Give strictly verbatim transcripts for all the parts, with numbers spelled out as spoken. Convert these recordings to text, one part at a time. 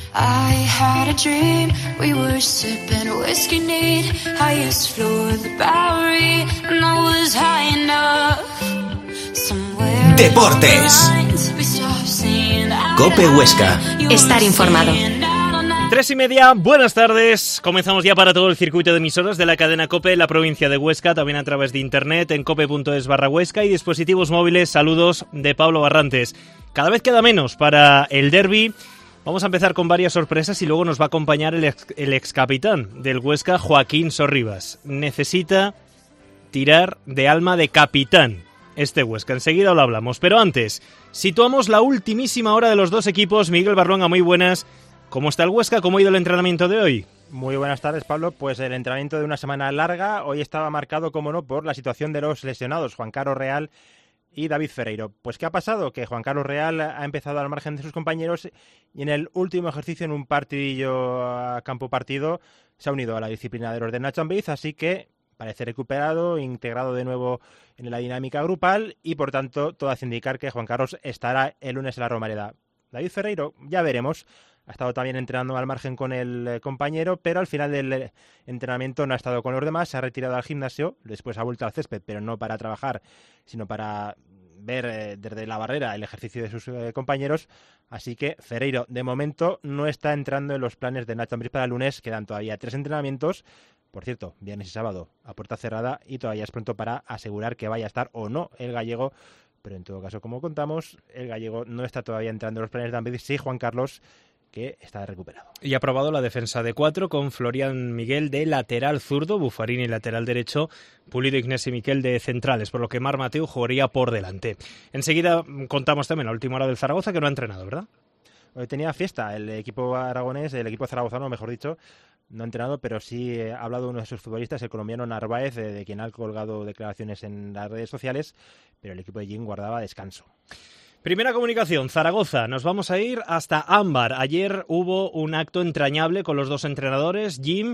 I had a dream, we were sipping whiskey neat, highest floor of the Bowery, and I was high enough. Somewhere Deportes. COPE Huesca. Estar informado. Tres y media, buenas tardes. Comenzamos ya para todo el circuito de emisoras de la cadena COPE en la provincia de Huesca, también a través de internet en cope.es barra Huesca y dispositivos móviles. Saludos de Pablo Barrantes. Cada vez queda menos para el derbi. Vamos a empezar con varias sorpresas y luego nos va a acompañar el ex, el ex capitán del Huesca, Joaquín Sorribas. Necesita tirar de alma de capitán este Huesca. Enseguida lo hablamos. Pero antes, situamos la ultimísima hora de los dos equipos. Miguel Barruanga, muy buenas. ¿Cómo está el Huesca? ¿Cómo ha ido el entrenamiento de hoy? Muy buenas tardes, Pablo. Pues el entrenamiento de una semana larga hoy estaba marcado, como no, por la situación de los lesionados, Juan Carlos Real y David Ferreiro. Pues ¿qué ha pasado? Que Juan Carlos Real ha empezado al margen de sus compañeros y en el último ejercicio, en un partidillo a campo partido, se ha unido a la disciplina de los de Nacho Ambriz, así que parece recuperado, integrado de nuevo en la dinámica grupal y por tanto todo hace indicar que Juan Carlos estará el lunes en la Romareda. David Ferreiro, ya veremos. Ha estado también entrenando al margen con el compañero, pero al final del entrenamiento no ha estado con los demás, se ha retirado al gimnasio, después ha vuelto al césped, pero no para trabajar, sino para ver eh, desde la barrera el ejercicio de sus eh, compañeros. Así que Ferreiro, de momento, no está entrando en los planes de Nacho Ambriz para el lunes. Quedan todavía tres entrenamientos, por cierto, viernes y sábado a puerta cerrada, y todavía es pronto para asegurar que vaya a estar o no el gallego. Pero en todo caso, como contamos, el gallego no está todavía entrando en los planes de Ambriz. Sí, Juan Carlos, que está recuperado. Y ha probado la defensa de cuatro con Florian Miguel de lateral zurdo, Buffarini lateral derecho, Pulido, Ignasi y Miquel de centrales, por lo que Marc Mateu jugaría por delante. Enseguida contamos también la última hora del Zaragoza, que no ha entrenado, ¿verdad? Hoy tenía fiesta el equipo aragonés, el equipo zaragozano, mejor dicho. No ha entrenado, pero sí ha hablado uno de sus futbolistas, el colombiano Narváez, de, de quien ha colgado declaraciones en las redes sociales, pero el equipo de Jim guardaba descanso. Primera comunicación, Zaragoza. Nos vamos a ir hasta Ámbar. Ayer hubo un acto entrañable con los dos entrenadores, Jim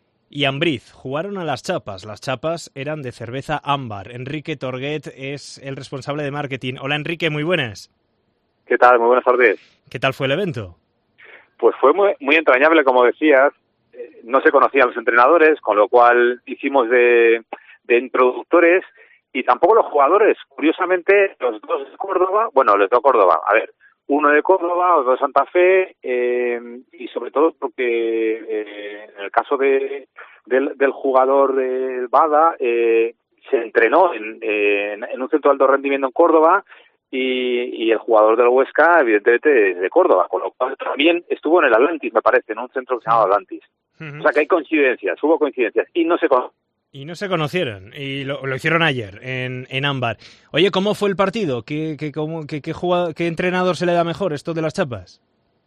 y Ambriz. Jugaron a las chapas. Las chapas eran de cerveza Ámbar. Enrique Torguet es el responsable de marketing. Hola, Enrique, muy buenas. ¿Qué tal? Muy buenas tardes. ¿Qué tal fue el evento? Pues fue muy, muy entrañable, como decías. Eh, no se conocían los entrenadores, con lo cual hicimos de, de introductores. Y tampoco los jugadores, curiosamente, los dos de Córdoba, bueno, los dos de Córdoba, a ver, uno de Córdoba, otro de Santa Fe, eh, y sobre todo porque eh, en el caso de del, del jugador eh, Bada, eh, se entrenó en, eh, en un centro de alto rendimiento en Córdoba, y, y el jugador del Huesca, evidentemente, es de Córdoba, con lo cual también estuvo en el Atlantis, me parece, en un centro que se llama Atlantis. Uh-huh. O sea que hay coincidencias, hubo coincidencias, y no se conocen. Y no se conocieron, y lo, lo hicieron ayer en, en Ámbar. Oye, ¿cómo fue el partido? ¿Qué, qué, cómo, qué, qué, jugador, ¿Qué entrenador se le da mejor esto de las chapas?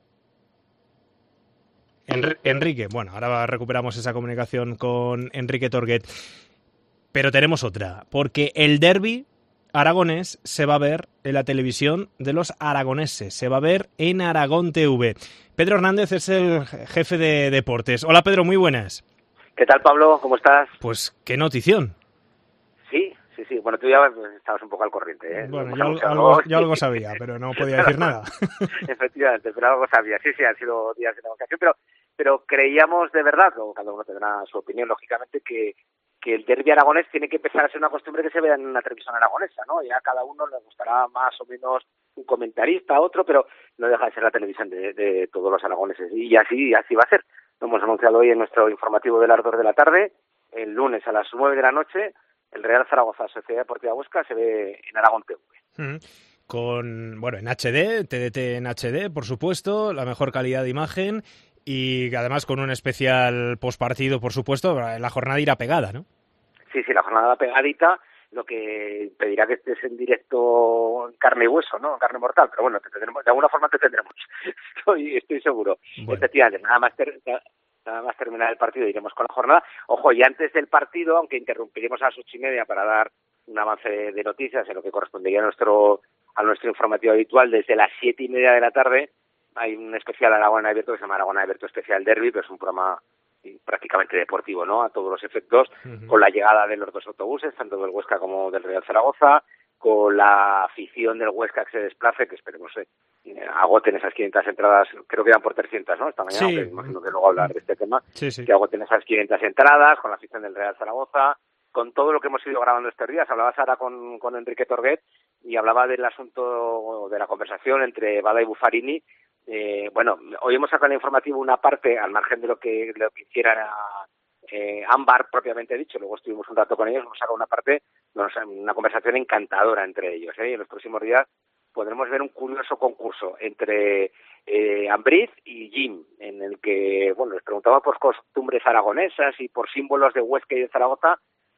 Enri- Enrique, bueno, ahora recuperamos esa comunicación con Enrique Torguet. Pero tenemos otra, porque el derbi aragonés se va a ver en la televisión de los aragoneses, se va a ver en Aragón T V. Pedro Hernández es el jefe de deportes. Hola Pedro, muy buenas. ¿Qué tal, Pablo? ¿Cómo estás? Pues qué notición. Sí, sí, sí. Bueno, tú ya estabas un poco al corriente, ¿eh? Bueno, yo algo, algo, yo algo sabía, pero no podía decir nada. Efectivamente, pero algo sabía. Sí, sí, han sido días de negociación, pero pero creíamos de verdad, o cada uno tendrá su opinión, lógicamente, que, que el derbi aragonés tiene que empezar a ser una costumbre que se vea en una televisión aragonesa, ¿no? Ya a cada uno le gustará más o menos un comentarista, otro, pero no deja de ser la televisión de, de todos los aragoneses. Y así, así va a ser. Lo hemos anunciado hoy en nuestro informativo del Ardor de la tarde. El lunes a las nueve de la noche, el Real Zaragoza Sociedad Deportiva Huesca se ve en Aragón T V. Mm. Con, bueno, en H D, T D T en H D, por supuesto, la mejor calidad de imagen y además con un especial postpartido, por supuesto. La jornada irá pegada, ¿no? Sí, sí, la jornada pegadita, lo que pedirá que estés en directo en carne y hueso, ¿no? En carne mortal, pero bueno, te tendremos, de alguna forma te tendremos, estoy estoy seguro. Bueno. Efectivamente, nada más, ter, nada más terminar el partido iremos con la jornada. Ojo, y antes del partido, aunque interrumpiremos a las ocho y media para dar un avance de noticias en lo que correspondería a nuestro a nuestro informativo habitual, desde las siete y media de la tarde hay un especial Aragón Abierto que se llama Aragón Abierto Especial Derby, pero es un programa prácticamente deportivo, ¿no? A todos los efectos, uh-huh. Con la llegada de los dos autobuses, tanto del Huesca como del Real Zaragoza, con la afición del Huesca que se desplace, que esperemos eh, agoten esas quinientas entradas, creo que eran por trescientas, ¿no? Esta mañana, Sí. aunque imagino que luego hablar de este tema, Sí, sí. que agoten esas quinientas entradas, con la afición del Real Zaragoza, con todo lo que hemos ido grabando estos días. Hablaba Sara con, con Enrique Torguet y hablaba del asunto, de la conversación entre Bada y Buffarini. Eh, bueno, hoy hemos sacado en el informativo una parte, al margen de lo que, lo que hiciera eh, Ámbar propiamente dicho, luego estuvimos un rato con ellos, hemos sacado una parte, una conversación encantadora entre ellos, ¿eh? Y en los próximos días podremos ver un curioso concurso entre eh, Ambriz y Jim, en el que, bueno, les preguntaba por costumbres aragonesas y por símbolos de Huesca y de Zaragoza,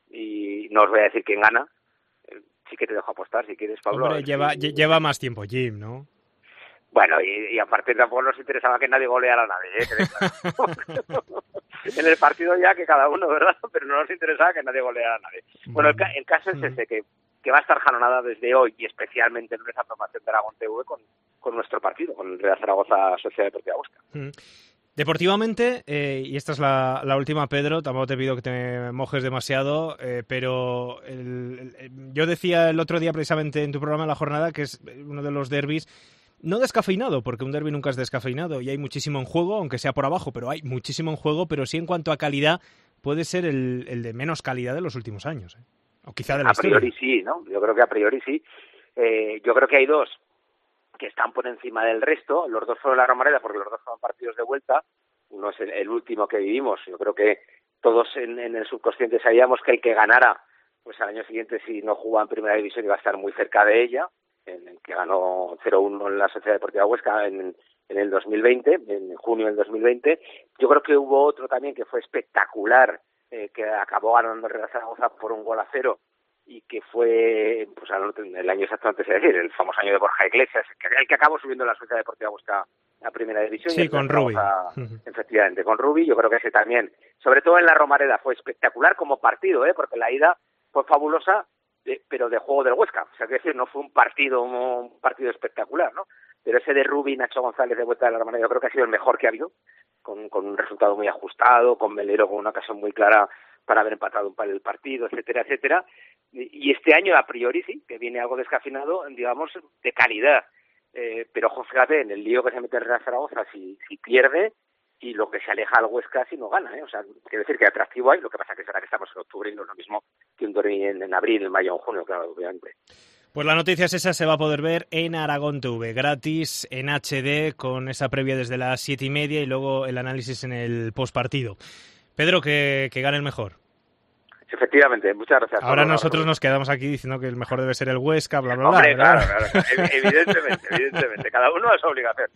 y no os voy a decir quién gana. Eh, sí que te dejo apostar, si quieres, Pablo. Hombre, lleva, si... lleva más tiempo Jim, ¿no? Bueno, y, y aparte tampoco nos interesaba que nadie goleara a nadie, ¿eh? Claro. En el partido ya que cada uno, ¿verdad? Pero no nos interesaba que nadie goleara a nadie. Bueno, el, ca el caso es ese, que, que va a estar jalonada desde hoy y especialmente en esa formación de Aragón T V con, con nuestro partido, con el Real Zaragoza Sociedad Deportiva Huesca. Mm. Deportivamente, eh, y esta es la, la última, Pedro, tampoco te pido que te mojes demasiado, eh, pero el, el, yo decía el otro día precisamente en tu programa La Jornada que es uno de los derbis no descafeinado, porque un derbi nunca es descafeinado y hay muchísimo en juego, aunque sea por abajo, pero hay muchísimo en juego, pero sí en cuanto a calidad puede ser el, el de menos calidad de los últimos años, ¿eh? O quizá de la A priori historia. sí, ¿no? Yo creo que a priori sí. Eh, yo creo que hay dos que están por encima del resto. Los dos fueron la Romareda porque los dos fueron partidos de vuelta. Uno es el, el último que vivimos. Yo creo que todos en, en el subconsciente sabíamos que el que ganara, pues al año siguiente, si no jugaba en Primera División, iba a estar muy cerca de ella. En el que ganó cero uno en la Sociedad Deportiva Huesca en, en el dos mil veinte, en junio del dos mil veinte. Yo creo que hubo otro también que fue espectacular, eh, que acabó ganando el Real Zaragoza por un gol a cero, y que fue, pues el año exactamente, es decir, el famoso año de Borja Iglesias, que, el que acabó subiendo la Sociedad Deportiva Huesca a Primera División. Sí, con Rubi. Efectivamente, con Rubi. Yo creo que ese también, sobre todo en la Romareda, fue espectacular como partido, ¿eh? Porque la ida fue fabulosa, de, pero de juego del Huesca. O sea, que decir, no fue un partido un partido espectacular, ¿no? Pero ese de Rubi, Nacho González de vuelta de la Romareda, yo creo que ha sido el mejor que ha habido, con, con un resultado muy ajustado, con Melero con una ocasión muy clara para haber empatado un par el partido, etcétera, etcétera. Y este año, a priori, sí, que viene algo descafeinado, digamos, de calidad. Eh, pero, ojo, fíjate, en el lío que se mete el Real Zaragoza si, si pierde, y lo que se aleja al Huesca si no gana, ¿eh? O sea, quiere decir que atractivo hay, lo que pasa que será que estamos en octubre y no es lo mismo que un derbi en, en abril, en mayo o en junio, claro, obviamente. Pues la noticia es esa, se va a poder ver en Aragón T V, gratis, en H D, con esa previa desde las siete y media y luego el análisis en el postpartido. Pedro, que, que gane el mejor. Efectivamente, muchas gracias. Ahora Pablo, nosotros Pablo. nos quedamos aquí diciendo que el mejor debe ser el Huesca, bla, bla, Hombre, bla. Hombre, claro, claro, claro, evidentemente, evidentemente, cada uno a su obligación.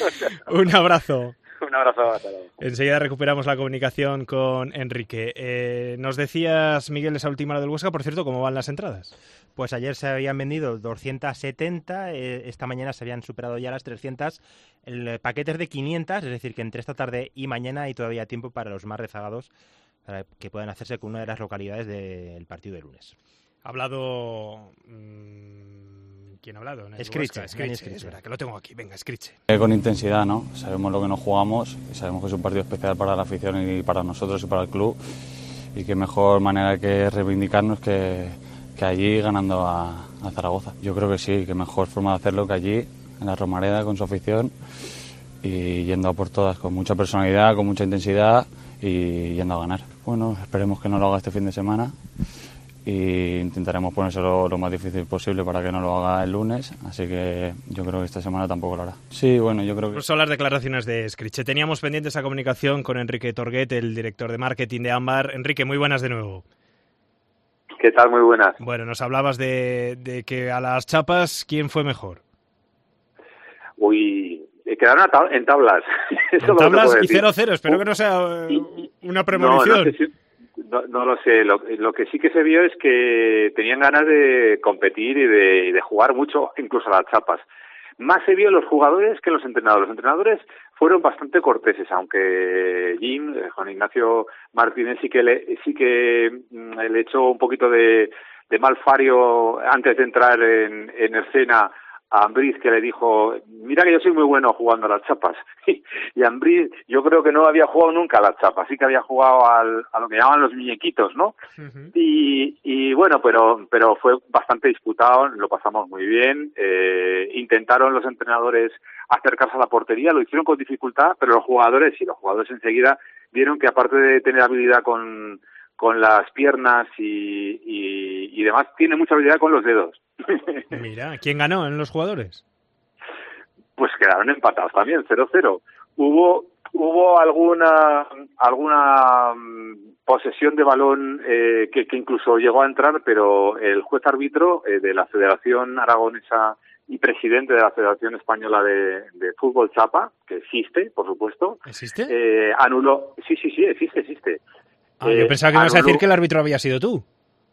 Un abrazo. Un abrazo a todos. Enseguida recuperamos la comunicación con Enrique. Eh, nos decías, Miguel, esa última hora del Huesca, por cierto, ¿cómo van las entradas? Pues ayer se habían vendido doscientas setenta, eh, esta mañana se habían superado ya las trescientas. El paquete es de quinientas, es decir, que entre esta tarde y mañana hay todavía tiempo para los más rezagados para que puedan hacerse con una de las localidades del partido de lunes. Ha hablado... Mmm, ¿quién ha hablado? Escriche, Escriche, es verdad, que lo tengo aquí. Venga, Escriche. Eh, con intensidad, ¿no? Sabemos lo que nos jugamos y sabemos que es un partido especial para la afición y para nosotros y para el club, y qué mejor manera que reivindicarnos que, que allí ganando a, a Zaragoza. Yo creo que sí, que mejor forma de hacerlo que allí, en la Romareda, con su afición, y yendo a por todas, con mucha personalidad, con mucha intensidad y yendo a ganar. Bueno, esperemos que no lo haga este fin de semana y intentaremos ponérselo lo más difícil posible para que no lo haga el lunes, así que yo creo que esta semana tampoco lo hará. Sí, bueno, yo creo que... Pues son las declaraciones de Escriche. Teníamos pendiente esa comunicación con Enrique Torguet, el director de marketing de Ámbar. Enrique, muy buenas de nuevo. ¿Qué tal? Muy buenas. Bueno, nos hablabas de, de que a las chapas, ¿quién fue mejor? Uy, quedaron en tablas. Eso en tablas y cero cero cero, espero que no sea una premonición. No, no, sé si, no, no lo sé, lo, lo que sí que se vio es que tenían ganas de competir y de, de jugar mucho, incluso a las chapas. Más se vio los jugadores que los entrenadores. Los entrenadores fueron bastante corteses, aunque Jim, Juan Ignacio Martínez, sí que le, sí que le echó un poquito de, de mal fario antes de entrar en, en escena a Ambriz, que le dijo, mira que yo soy muy bueno jugando a las chapas. Y Ambriz, yo creo que no había jugado nunca a las chapas, sí que había jugado al, a lo que llaman los muñequitos, ¿no? Uh-huh. Y, y bueno, pero, pero fue bastante disputado, lo pasamos muy bien. Eh, intentaron los entrenadores acercarse a la portería, lo hicieron con dificultad, pero los jugadores, y los jugadores enseguida vieron que aparte de tener habilidad con, con las piernas y, y, y demás, tiene mucha habilidad con los dedos. Mira, ¿quién ganó en los jugadores? Pues quedaron empatados también, cero cero. Hubo hubo alguna alguna posesión de balón eh, que, que incluso llegó a entrar, pero el juez árbitro eh, de la Federación Aragonesa y presidente de la Federación Española de, de Fútbol Chapa, que existe, por supuesto. ¿Existe? Eh, anuló. Sí, sí, sí, existe, existe. Ah, eh, yo pensaba que me ibas a decir que el árbitro había sido tú.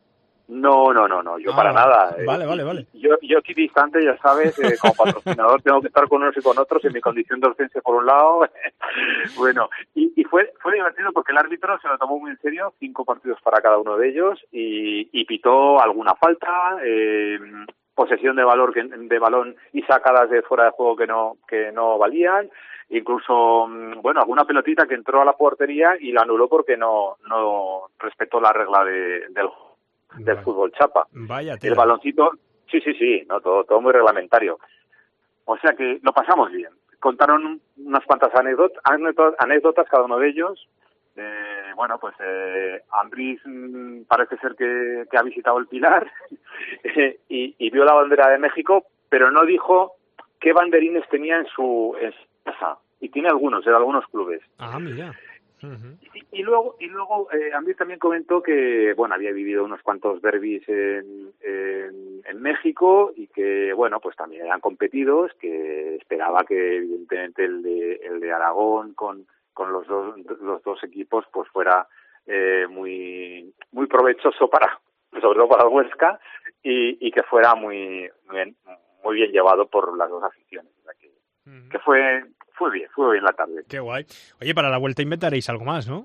No, no, no, no, yo ah, para nada. Vale, vale, vale. Yo, yo aquí distante, ya sabes, eh, como patrocinador tengo que estar con unos y con otros en mi condición de ausencia por un lado. Bueno, y, y fue fue divertido porque el árbitro se lo tomó muy en serio, cinco partidos para cada uno de ellos, y, y pitó alguna falta, eh, posesión de valor que, de balón y sacadas de fuera de juego que no que no valían, incluso bueno, alguna pelotita que entró a la portería y la anuló porque no no respetó la regla de, del juego. Del Vaya. Fútbol Chapa. Vaya el baloncito, sí, sí, sí, no todo, todo muy reglamentario. O sea que lo pasamos bien. Contaron unas cuantas anécdotas, anécdotas, anécdotas cada uno de ellos. Eh, bueno, pues eh, Ambriz mmm, parece ser que, que ha visitado el Pilar eh, y, y vio la bandera de México, pero no dijo qué banderines tenía en su, en su casa. Y tiene algunos, de algunos clubes. Ah, mira. Uh-huh. Y, y luego, y luego eh, Ambriz también comentó que bueno, había vivido unos cuantos derbis en, en, en México y que bueno, pues también eran competidos, que esperaba que evidentemente el de el de Aragón con con los dos los dos equipos pues fuera eh, muy muy provechoso para, sobre todo para el Huesca, y, y que fuera muy muy bien, muy bien llevado por las dos aficiones. O sea que, uh-huh. que fue Fue bien, fue bien la tarde. Qué guay. Oye, para la vuelta inventaréis algo más, ¿no?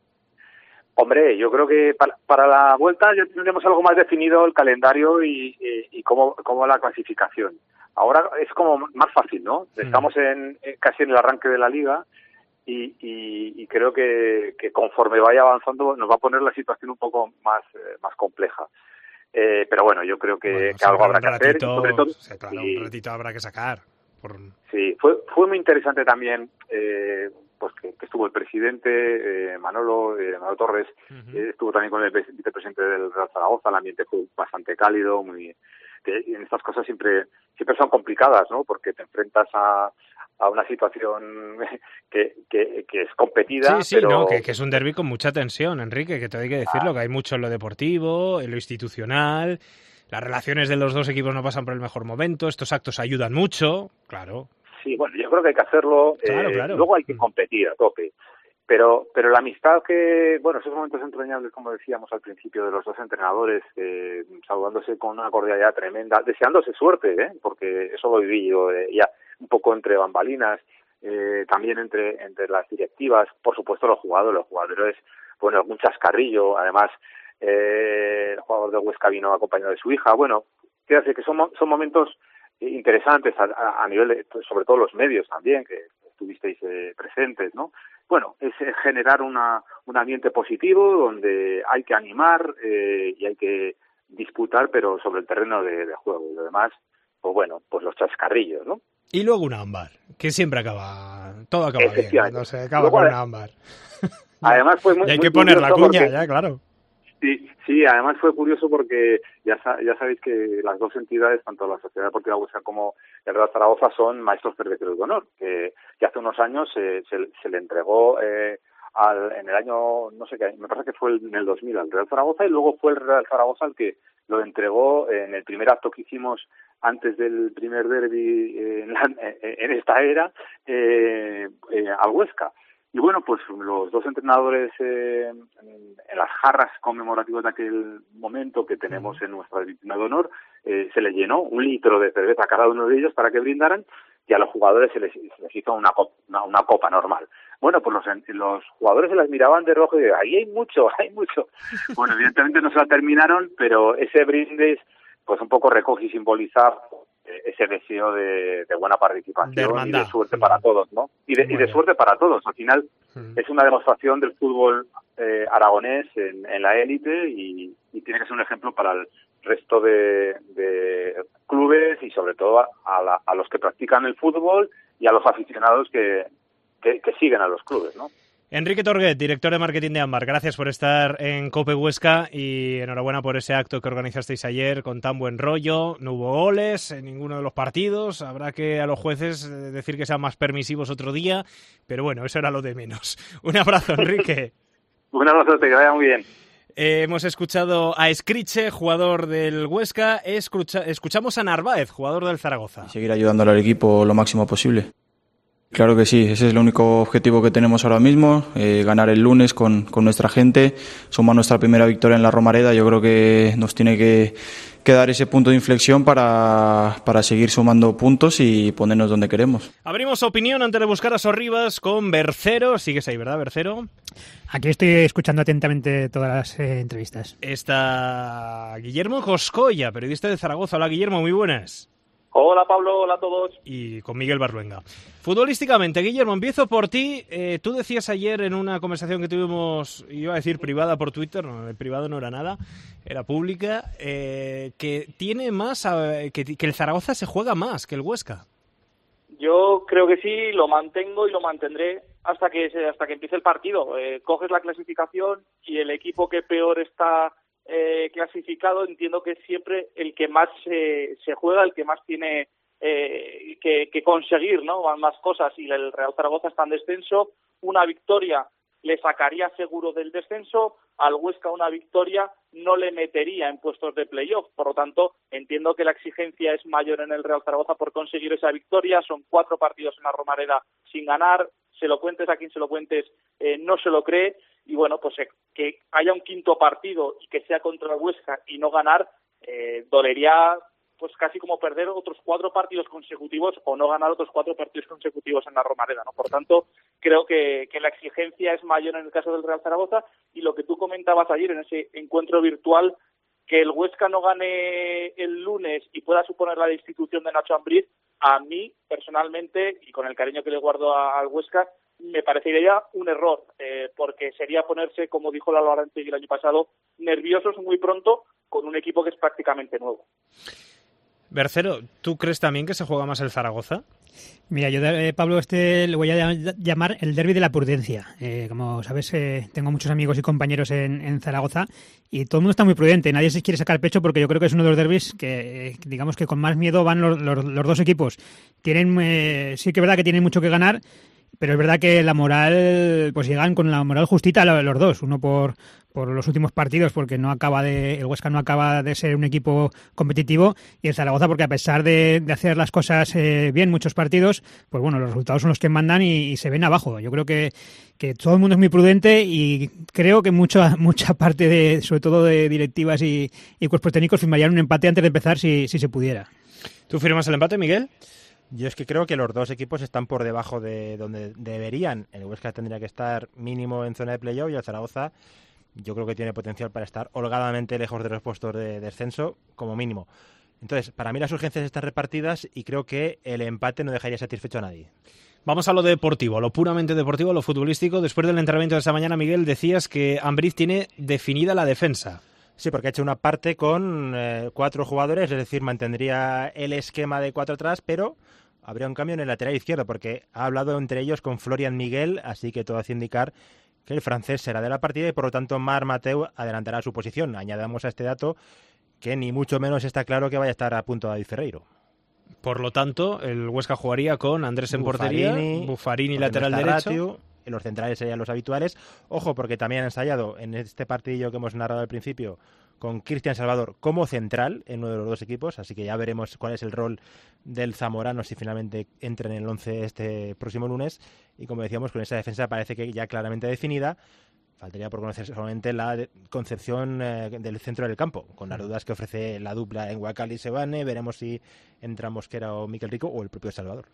Hombre, yo creo que para, para la vuelta ya tendremos algo más definido el calendario y, y, y cómo, cómo la clasificación. Ahora es como más fácil, ¿no? Mm. Estamos en, en casi en el arranque de la liga y, y, y creo que, que conforme vaya avanzando nos va a poner la situación un poco más, eh, más compleja. Eh, pero bueno, yo creo que, bueno, que algo habrá ratito, que hacer. Y sobre todo, sí, claro, y, un ratito habrá que sacar. Por... Sí, fue fue muy interesante también eh, pues que, que estuvo el presidente eh, Manolo, eh, Manolo Torres, uh-huh. eh, estuvo también con el vicepresidente del Real Zaragoza. El ambiente fue bastante cálido, muy que en estas cosas siempre siempre son complicadas, ¿no? Porque te enfrentas a a una situación que, que, que es competida. Sí, sí, pero... no, que, que es un derbi con mucha tensión, Enrique, que te hay que decirlo, ah. que hay mucho en lo deportivo, en lo institucional. Las relaciones de los dos equipos no pasan por el mejor momento, estos actos ayudan mucho, claro. Sí, bueno, yo creo que hay que hacerlo, claro, eh, claro. Luego hay que competir a tope, pero pero la amistad que, bueno, esos momentos entrañables, como decíamos al principio, de los dos entrenadores, eh, saludándose con una cordialidad tremenda, deseándose suerte, ¿eh? Porque eso lo viví yo eh, ya un poco entre bambalinas, eh, también entre entre las directivas, por supuesto los jugadores, los jugadores, bueno, algún chascarrillo, además... Eh, el jugador de Huesca vino acompañado de su hija. Bueno, quiero decir que son, son momentos interesantes a, a, a nivel de, sobre todo los medios también, que estuvisteis eh, presentes, ¿no? Bueno, es eh, generar una, un ambiente positivo donde hay que animar eh, y hay que disputar, pero sobre el terreno de, de juego. Y lo demás, pues bueno, pues los chascarrillos, ¿no? Y luego un ámbar, que siempre acaba, todo acaba bien, no se acaba luego, con un ámbar. Además fue muy, y hay muy que poner la cuña, porque... ya, claro. Sí, sí, además fue curioso porque ya ya sabéis que las dos entidades, tanto la Sociedad Deportiva Huesca como el Real Zaragoza, son maestros cerveceros de honor, que, que hace unos años eh, se, se le entregó eh, al, en el año, no sé qué, me parece que fue en el dos mil al Real Zaragoza, y luego fue el Real Zaragoza el que lo entregó en el primer acto que hicimos antes del primer derbi eh, en, la, en esta era eh, eh, al Huesca. Y bueno, pues los dos entrenadores eh, en, en las jarras conmemorativas de aquel momento que tenemos en nuestra vitrina de honor, eh, se les llenó un litro de cerveza a cada uno de ellos para que brindaran, y a los jugadores se les, se les hizo una copa, una, una copa normal. Bueno, pues los, los jugadores se las miraban de rojo y de, ahí hay mucho, hay mucho. Bueno, evidentemente no se la terminaron, pero ese brindis, pues un poco recoge y simboliza ese deseo de, de buena participación de y de suerte para todos, ¿no? Y de, y de suerte para todos. Al final mm. es una demostración del fútbol eh, aragonés en, en la élite y, y tiene que ser un ejemplo para el resto de, de clubes y sobre todo a, a, la, a los que practican el fútbol y a los aficionados que, que, que siguen a los clubes, ¿no? Enrique Torguet, director de marketing de Ámbar, gracias por estar en COPE Huesca y enhorabuena por ese acto que organizasteis ayer con tan buen rollo. No hubo goles en ninguno de los partidos, habrá que a los jueces decir que sean más permisivos otro día, pero bueno, eso era lo de menos. Un abrazo, Enrique. Un abrazo, te que vaya muy bien. Eh, hemos escuchado a Escriche, jugador del Huesca, Escucha, escuchamos a Narváez, jugador del Zaragoza. Y seguir ayudándole al equipo lo máximo posible. Claro que sí, ese es el único objetivo que tenemos ahora mismo, eh, ganar el lunes con, con nuestra gente, sumar nuestra primera victoria en la Romareda. Yo creo que nos tiene que, que dar ese punto de inflexión para, para seguir sumando puntos y ponernos donde queremos. Abrimos opinión antes de buscar a Sorribas con Bercero. Sigues ahí, ¿verdad, Bercero? Aquí estoy escuchando atentamente todas las eh, entrevistas. Está Guillermo Coscoya, periodista de Zaragoza. Hola, Guillermo, muy buenas. Hola Pablo, hola a todos. Y con Miguel Barluenga. Futbolísticamente, Guillermo, empiezo por ti. Eh, tú decías ayer en una conversación que tuvimos, iba a decir privada por Twitter, no, el privado no era nada, era pública, eh, que tiene más, que, que el Zaragoza se juega más que el Huesca. Yo creo que sí, lo mantengo y lo mantendré hasta que hasta que empiece el partido. Eh, coges la clasificación y el equipo que peor está Eh, clasificado, entiendo que es siempre el que más eh, se juega, el que más tiene eh, que, que conseguir, ¿no? Más cosas, y el Real Zaragoza está en descenso. Una victoria le sacaría seguro del descenso, al Huesca una victoria no le metería en puestos de playoff. Por lo tanto, entiendo que la exigencia es mayor en el Real Zaragoza por conseguir esa victoria. Son cuatro partidos en la Romareda sin ganar, se lo cuentes a quien se lo cuentes, eh, no se lo cree. Y bueno, pues eh, que haya un quinto partido y que sea contra el Huesca y no ganar, eh, dolería pues casi como perder otros cuatro partidos consecutivos o no ganar otros cuatro partidos consecutivos en la Romareda, ¿no? Por tanto, creo que, que la exigencia es mayor en el caso del Real Zaragoza, y lo que tú comentabas ayer en ese encuentro virtual, que el Huesca no gane el lunes y pueda suponer la destitución de Nacho Ambriz, a mí personalmente, y con el cariño que le guardo a, al Huesca, me parecería un error, eh, porque sería ponerse, como dijo Lalo Arantegui el año pasado, nerviosos muy pronto con un equipo que es prácticamente nuevo. Bercero, ¿tú crees también que se juega más el Zaragoza? Mira, yo, eh, Pablo, este le voy a llamar el derbi de la prudencia. Eh, como sabes, eh, tengo muchos amigos y compañeros en, en Zaragoza y todo el mundo está muy prudente. Nadie se quiere sacar pecho porque yo creo que es uno de los derbis que, eh, digamos que con más miedo van los, los, los dos equipos. Tienen, eh, sí que es verdad que tienen mucho que ganar, pero es verdad que la moral, pues llegan con la moral justita los dos, uno por, por los últimos partidos, porque no acaba de, el Huesca no acaba de ser un equipo competitivo, y el Zaragoza porque a pesar de, de hacer las cosas eh, bien muchos partidos, pues bueno, los resultados son los que mandan y, y se ven abajo. Yo creo que, que todo el mundo es muy prudente y creo que mucha mucha parte de, sobre todo de directivas y, y cuerpos técnicos, firmarían un empate antes de empezar si, si se pudiera. ¿Tú firmas el empate, Miguel? Yo es que creo que los dos equipos están por debajo de donde deberían. El Huesca tendría que estar mínimo en zona de playoff y el Zaragoza yo creo que tiene potencial para estar holgadamente lejos de los puestos de descenso como mínimo. Entonces, para mí las urgencias están repartidas y creo que el empate no dejaría satisfecho a nadie. Vamos a lo deportivo, a lo puramente deportivo, a lo futbolístico. Después del entrenamiento de esta mañana, Miguel, decías que Ambriz tiene definida la defensa. Sí, porque ha hecho una parte con eh, cuatro jugadores, es decir, mantendría el esquema de cuatro atrás, pero habría un cambio en el lateral izquierdo, porque ha hablado entre ellos con Florian Miguel, así que todo hace indicar que el francés será de la partida y por lo tanto Marc Mateu adelantará su posición. Añadamos a este dato que ni mucho menos está claro que vaya a estar a punto David Ferreiro. Por lo tanto, el Huesca jugaría con Andrés en portería, Buffarini lateral derecho. Los centrales serían los habituales. Ojo, porque también han ensayado en este partidillo que hemos narrado al principio con Cristian Salvador como central en uno de los dos equipos, así que ya veremos cuál es el rol del zamorano si finalmente entra en el once este próximo lunes. Y como decíamos, con esa defensa parece que ya claramente definida. Faltaría por conocer solamente la concepción eh, del centro del campo, con las dudas que ofrece la dupla en Guacal y Sebane. Veremos si entra Mosquera o Miquel Rico o el propio Salvador.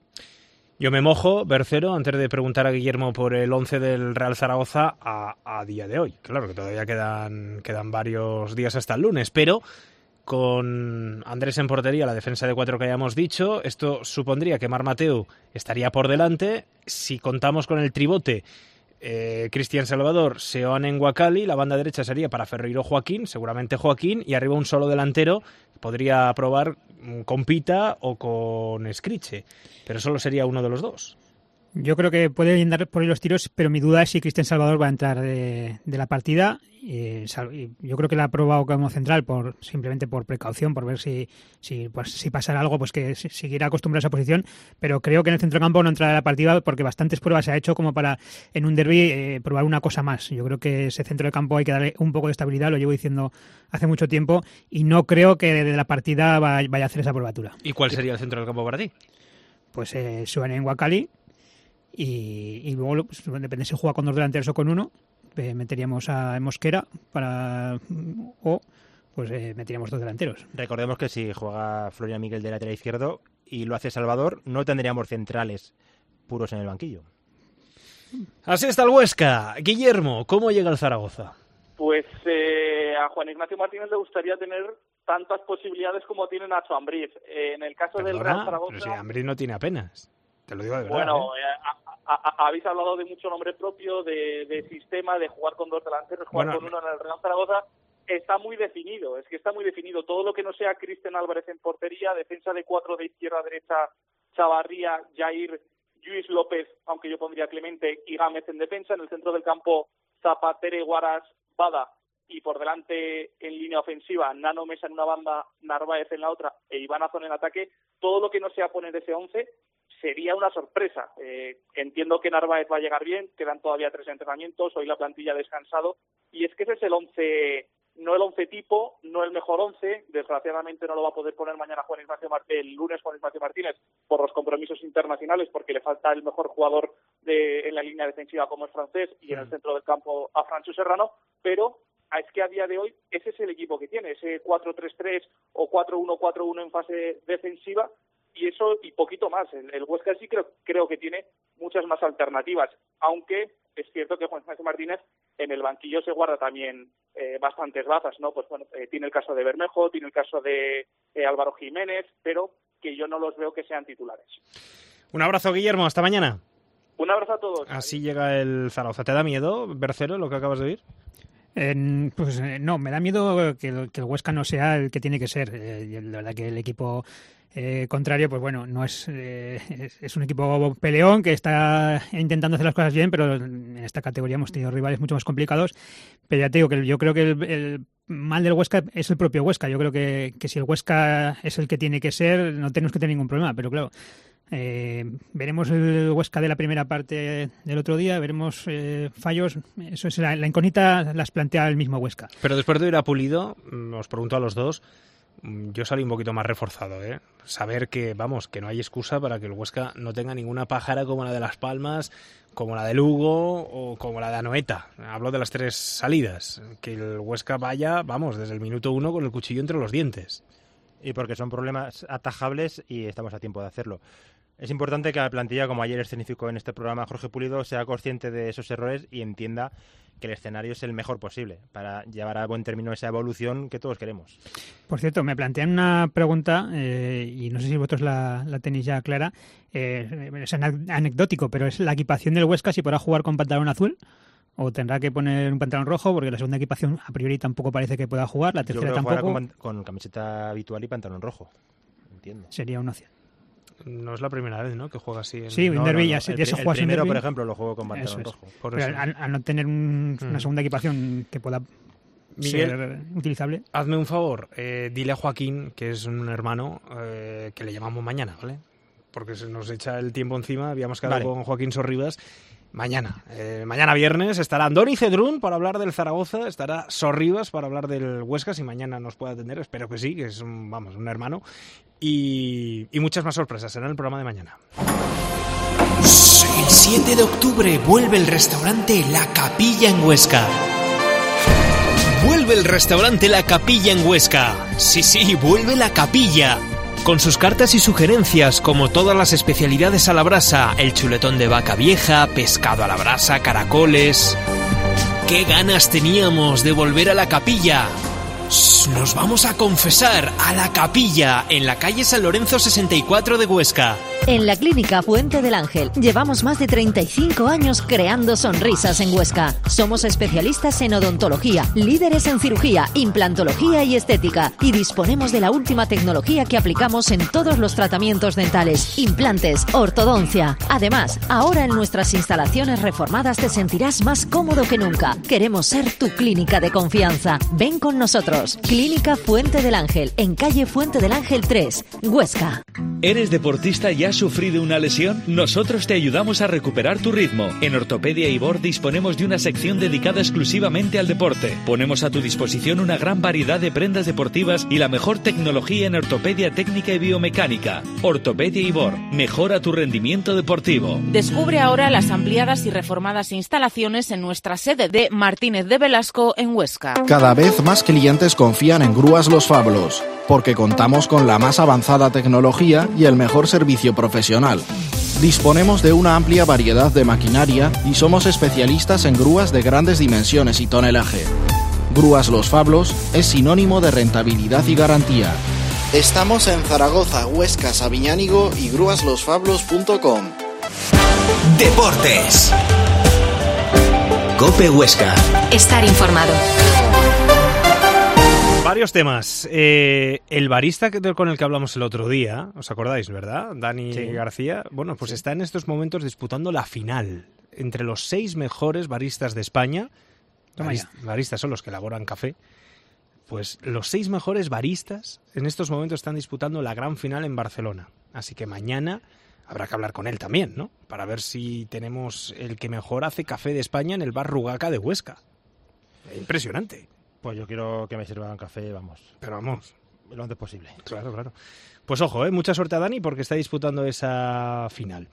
Yo me mojo, Bercero, antes de preguntar a Guillermo por el once del Real Zaragoza a, a día de hoy. Claro que todavía quedan, quedan varios días hasta el lunes, pero con Andrés en portería, la defensa de cuatro que hayamos dicho. Esto supondría que Marc Mateu estaría por delante. Si contamos con el tribote, eh, Cristian Salvador, Seoane N'Guakali, la banda derecha sería para Ferreiro Joaquín, seguramente Joaquín, y arriba un solo delantero. Podría probar con Pita o con Scriche, pero solo sería uno de los dos. Yo creo que puede andar por ahí los tiros, pero mi duda es si Cristian Salvador va a entrar de, de la partida. Eh, yo creo que la ha probado como central por simplemente por precaución, por ver si si, pues, si pasara algo, pues que siguiera acostumbrado a esa posición. Pero creo que en el centrocampo no entrará a la partida porque bastantes pruebas se ha hecho como para en un derbi eh, probar una cosa más. Yo creo que ese centro de campo hay que darle un poco de estabilidad, lo llevo diciendo hace mucho tiempo, y no creo que de la partida vaya a hacer esa probatura. ¿Y cuál sería el centro del campo para ti? Pues eh, Seoane N'Guakali. Y, y luego, pues, depende si juega con dos delanteros o con uno, eh, meteríamos a Mosquera para o pues eh, meteríamos dos delanteros. Recordemos que si juega Florian Miguel de lateral izquierdo y lo hace Salvador, no tendríamos centrales puros en el banquillo. Así está el Huesca. Guillermo, ¿cómo llega el Zaragoza? Pues eh, a Juan Ignacio Martínez le gustaría tener tantas posibilidades como tiene Nacho Ambriz. Eh, en el caso Perdona, del Real Zaragoza... Pero si Ambriz no tiene apenas. Te lo digo de verdad. Bueno, ¿eh? eh, a, a, habéis hablado de mucho nombre propio, de, de sistema, de jugar con dos delanteros, jugar bueno, con uno en el Real Zaragoza. Está muy definido, es que está muy definido. Todo lo que no sea Cristian Álvarez en portería, defensa de cuatro de izquierda a derecha, Chavarría, Jair, Lluís López, aunque yo pondría Clemente y Gámez en defensa. En el centro del campo, Zapatere, Guaras, Bada, y por delante en línea ofensiva, Nano Mesa en una banda, Narváez en la otra e Iván Azón en ataque. Todo lo que no sea poner ese once sería una sorpresa. Eh, entiendo que Narváez va a llegar bien, quedan todavía tres entrenamientos, hoy la plantilla ha descansado, y es que ese es el once, no el once tipo, no el mejor once. Desgraciadamente no lo va a poder poner mañana Juan Ignacio Martínez, el lunes Juan Ignacio Martínez, por los compromisos internacionales, porque le falta el mejor jugador de, en la línea defensiva como es Francés, y en el centro del campo a Francho Serrano, pero es que a día de hoy ese es el equipo que tiene, ese cuatro tres tres o cuatro uno cuatro uno en fase defensiva, y eso y poquito más. El, el Huesca sí creo, creo que tiene muchas más alternativas, aunque es cierto que Juan Ignacio Martínez en el banquillo se guarda también eh, bastantes bazas, ¿no? Pues bueno, eh, tiene el caso de Bermejo, tiene el caso de eh, Álvaro Jiménez, pero que yo no los veo que sean titulares. Un abrazo, Guillermo, hasta mañana. Un abrazo a todos. Así llega el Zaragoza. ¿Te da miedo, Bercero, lo que acabas de oír? Eh, pues eh, no, me da miedo que el, que el Huesca no sea el que tiene que ser. Eh, la verdad que el equipo eh, contrario, pues bueno, no es, eh, es es un equipo peleón que está intentando hacer las cosas bien, pero en esta categoría hemos tenido rivales mucho más complicados. Pero ya te digo que yo creo que el, el mal del Huesca es el propio Huesca. Yo creo que, que si el Huesca es el que tiene que ser, no tenemos que tener ningún problema, pero claro, Eh, veremos el Huesca de la primera parte del otro día, veremos eh, fallos. Eso es la, la incógnita, las plantea el mismo Huesca. Pero después de ir a Pulido, os pregunto a los dos, yo salí un poquito más reforzado, ¿eh? Saber que, vamos, que no hay excusa para que el Huesca no tenga ninguna pájara como la de Las Palmas, como la de Lugo o como la de Anoeta. Hablo de las tres salidas. Que el Huesca vaya, vamos, desde el minuto uno con el cuchillo entre los dientes. Y porque son problemas atajables y estamos a tiempo de hacerlo. Es importante que la plantilla, como ayer escenificó en este programa Jorge Pulido, sea consciente de esos errores y entienda que el escenario es el mejor posible para llevar a buen término esa evolución que todos queremos. Por cierto, me plantean una pregunta eh, y no sé si vosotros la, la tenéis ya clara. Eh, es anecdótico, pero es la equipación del Huesca, si podrá jugar con pantalón azul o tendrá que poner un pantalón rojo, porque la segunda equipación a priori tampoco parece que pueda jugar, la tercera Yo creo tampoco. Con, con camiseta habitual y pantalón rojo. Entiendo. Sería una opción. No es la primera vez, ¿no?, que juega así. En... Sí, en no, derbi no, ya no. se El, eso el juegas primero, en derbi, por ejemplo, lo juego con pantalón eso es. rojo. Por Pero eso. al, al no tener un, una Mm. segunda equipación que pueda Miguel, ser utilizable. hazme un favor, eh, dile a Joaquín, que es un hermano, eh, que le llamamos mañana, ¿vale? Porque se nos echa el tiempo encima, habíamos quedado Vale. con Joaquín Sorribas. Mañana, eh, mañana viernes, estará Andoni Cedrún para hablar del Zaragoza, estará Sorribas para hablar del Huesca, si mañana nos puede atender, espero que sí, que es un, vamos, un hermano. Y, y muchas más sorpresas será en el programa de mañana. El siete de octubre vuelve el restaurante La Capilla en Huesca. Vuelve el restaurante La Capilla en Huesca. Sí, sí, vuelve La Capilla. Con sus cartas y sugerencias, como todas las especialidades a la brasa, el chuletón de vaca vieja, pescado a la brasa, caracoles... ¡Qué ganas teníamos de volver a La Capilla! Nos vamos a confesar a la capilla en la calle San Lorenzo sesenta y cuatro de Huesca. En la Clínica Fuente del Ángel llevamos más de treinta y cinco años creando sonrisas en Huesca. Somos especialistas en odontología, líderes en cirugía, implantología y estética, y disponemos de la última tecnología que aplicamos en todos los tratamientos dentales, implantes, ortodoncia. Además, ahora en nuestras instalaciones reformadas te sentirás más cómodo que nunca. Queremos ser tu clínica de confianza. Ven con nosotros. Clínica Fuente del Ángel, en calle Fuente del Ángel tres, Huesca. ¿Eres deportista y has sufrido una lesión? Nosotros te ayudamos a recuperar tu ritmo. En Ortopedia Ibor disponemos de una sección dedicada exclusivamente al deporte. Ponemos a tu disposición una gran variedad de prendas deportivas y la mejor tecnología en ortopedia técnica y biomecánica. Ortopedia Ibor, mejora tu rendimiento deportivo. Descubre ahora las ampliadas y reformadas instalaciones en nuestra sede de Martínez de Velasco en Huesca. Cada vez más clientes confían en Grúas Los Fablos, porque contamos con la más avanzada tecnología y el mejor servicio profesional. Disponemos de una amplia variedad de maquinaria y somos especialistas en grúas de grandes dimensiones y tonelaje. Grúas Los Fablos es sinónimo de rentabilidad y garantía. Estamos en Zaragoza, Huesca, Sabiñánigo y grúas los fablos punto com. Deportes. COPE Huesca. Estar informado. Varios temas. Eh, el barista que, con el que hablamos el otro día, ¿os acordáis, verdad? Dani sí. García. Bueno, pues sí. Está en estos momentos disputando la final entre los seis mejores baristas de España. Barist, baristas son los que elaboran café. Pues los seis mejores baristas en estos momentos están disputando la gran final en Barcelona. Así que mañana habrá que hablar con él también, ¿no? Para ver si tenemos el que mejor hace café de España en el bar Rugaca de Huesca. Impresionante. Pues yo quiero que me sirvan café, vamos. Pero vamos. Lo antes posible. Claro, claro. Pues ojo, ¿eh? Mucha suerte a Dani porque está disputando esa final.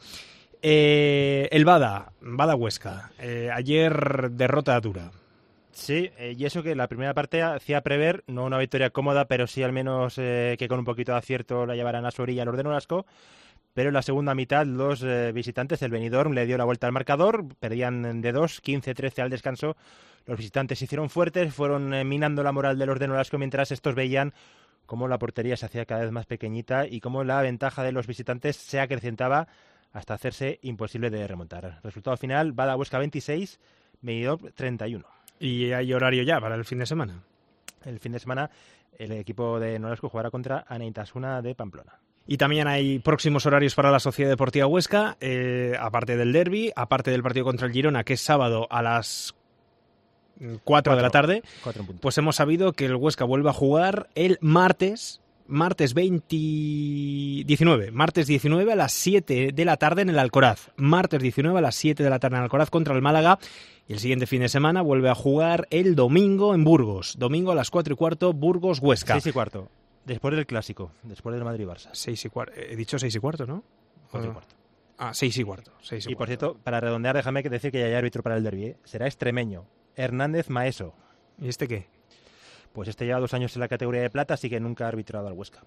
Eh, el Bada, Bada Huesca. Eh, ayer derrota dura. Sí, eh, y eso que la primera parte hacía prever, no una victoria cómoda, pero sí al menos eh, que con un poquito de acierto la llevaran a su orilla los de Nolasco. Pero en la segunda mitad los eh, visitantes, el Benidorm, le dio la vuelta al marcador, perdían de dos, quince trece al descanso. Los visitantes se hicieron fuertes, fueron eh, minando la moral de los de Nolasco, mientras estos veían cómo la portería se hacía cada vez más pequeñita y cómo la ventaja de los visitantes se acrecentaba hasta hacerse imposible de remontar. Resultado final, Bada Huesca veintiséis, Benidorm treinta y uno. ¿Y hay horario ya para el fin de semana? El fin de semana el equipo de Nolasco jugará contra Anaitasuna de Pamplona. Y también hay próximos horarios para la Sociedad Deportiva Huesca, eh, aparte del derbi, aparte del partido contra el Girona, que es sábado a las cuatro de la tarde. Pues hemos sabido que el Huesca vuelve a jugar el martes, martes veinte, diecinueve, martes diecinueve a las siete de la tarde en el Alcoraz. Martes diecinueve a las siete de la tarde en el Alcoraz contra el Málaga. Y el siguiente fin de semana vuelve a jugar el domingo en Burgos. Domingo a las cuatro y cuarto, Burgos-Huesca. Seis y cuarto. Después del clásico, después del Madrid-Barça. Seis y cuarto. He dicho seis y cuarto, ¿no? Cuatro y cuarto. Ah, seis y cuarto. Seis y, y por cuarto. cierto, para redondear, déjame que decir que ya hay árbitro para el derbi, ¿eh? Será extremeño, Hernández Maeso. ¿Y este qué? Pues este lleva dos años en la categoría de plata, así que nunca ha arbitrado al Huesca.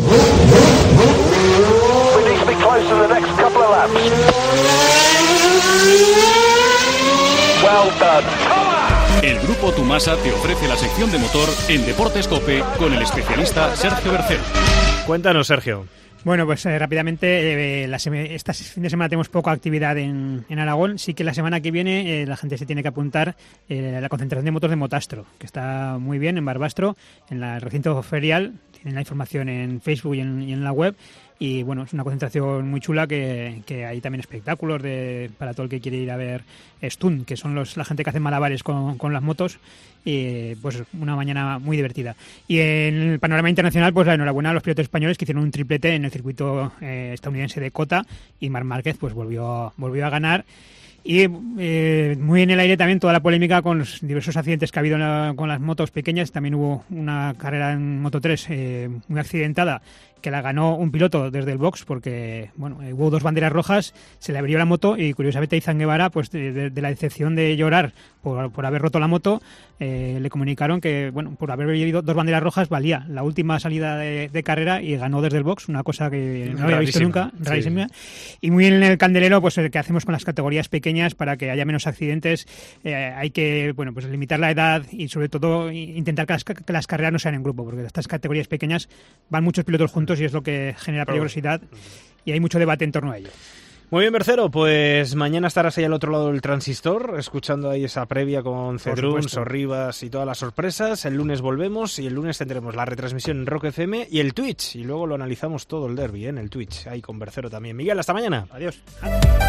El Grupo Tumasa te ofrece la sección de motor en Deportes COPE con el especialista Sergio Bercero. Cuéntanos, Sergio. Bueno, pues eh, rápidamente, eh, la seme- este fin de semana tenemos poca actividad en, en Aragón. Sí que la semana que viene eh, la gente se tiene que apuntar eh, a la concentración de motos de Motastro, que está muy bien en Barbastro, en la- el recinto ferial. Tienen la información en Facebook y en, y en la web. Y bueno, es una concentración muy chula que, que hay también espectáculos de, para todo el que quiere ir a ver stunt, que son los, la gente que hace malabares con, con las motos. Y pues una mañana muy divertida. Y en el panorama internacional, pues la enhorabuena a los pilotos españoles que hicieron un triplete en el circuito eh, estadounidense de Cota, y Marc Márquez pues volvió, volvió a ganar. Y eh, muy en el aire también toda la polémica con los diversos accidentes que ha habido en la, con las motos pequeñas. También hubo una carrera en Moto tres eh, muy accidentada, que la ganó un piloto desde el box porque bueno, eh, hubo dos banderas rojas, se le abrió la moto y curiosamente Izan Guevara, pues de, de, de la decepción de llorar por, por haber roto la moto, eh, le comunicaron que bueno, por haber habido dos banderas rojas valía la última salida de, de carrera y ganó desde el box, una cosa que no había visto nunca, rarísima. Sí. Y muy en el candelero, pues el que hacemos con las categorías pequeñas, pequeñas para que haya menos accidentes. Eh, hay que, bueno, pues limitar la edad y sobre todo intentar que las, que las carreras no sean en grupo, porque estas categorías pequeñas van muchos pilotos juntos y es lo que genera peligrosidad y hay mucho debate en torno a ello. Muy bien, Bercero, pues mañana estarás ahí al otro lado del transistor, escuchando ahí esa previa con Cedrún, Sorribas y todas las sorpresas. El lunes volvemos y el lunes tendremos la retransmisión en Rock F M y el Twitch. Y luego lo analizamos todo el derbi, ¿eh? En el Twitch, ahí con Bercero también. Miguel, hasta mañana. Adiós.